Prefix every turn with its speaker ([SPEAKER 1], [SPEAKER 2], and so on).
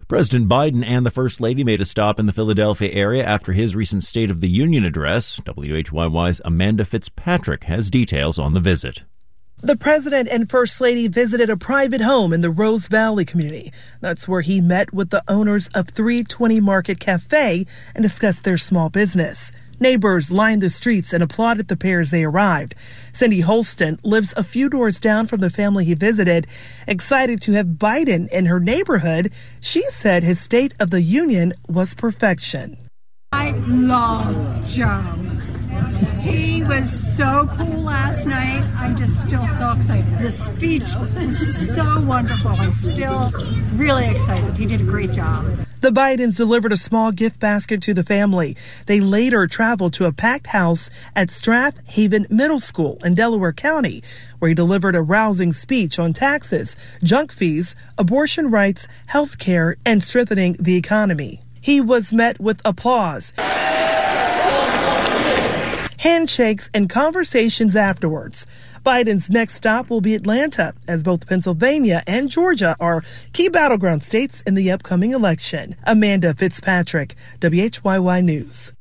[SPEAKER 1] President Biden and the First Lady made a stop in the Philadelphia area after his recent State of the Union address. WHYY's Amanda Fitzpatrick has details on the visit.
[SPEAKER 2] The president and First Lady visited a private home in the Rose Valley community. That's where he met with the owners of 320 Market Cafe and discussed their small business. Neighbors lined the streets and applauded the pair as they arrived. Cindy Holston lives a few doors down from the family he visited. Excited to have Biden in her neighborhood, she said his State of the Union was perfection.
[SPEAKER 3] I love Joe. He was so cool last night. I'm just still so excited. The speech was so wonderful. I'm still really excited. He did a great job.
[SPEAKER 2] The Bidens delivered a small gift basket to the family. They later traveled to a packed house at Strath Haven Middle School in Delaware County, where he delivered a rousing speech on taxes, junk fees, abortion rights, health care, and strengthening the economy. He was met with applause, handshakes, and conversations afterwards. Biden's next stop will be Atlanta, as both Pennsylvania and Georgia are key battleground states in the upcoming election. Amanda Fitzpatrick, WHYY News.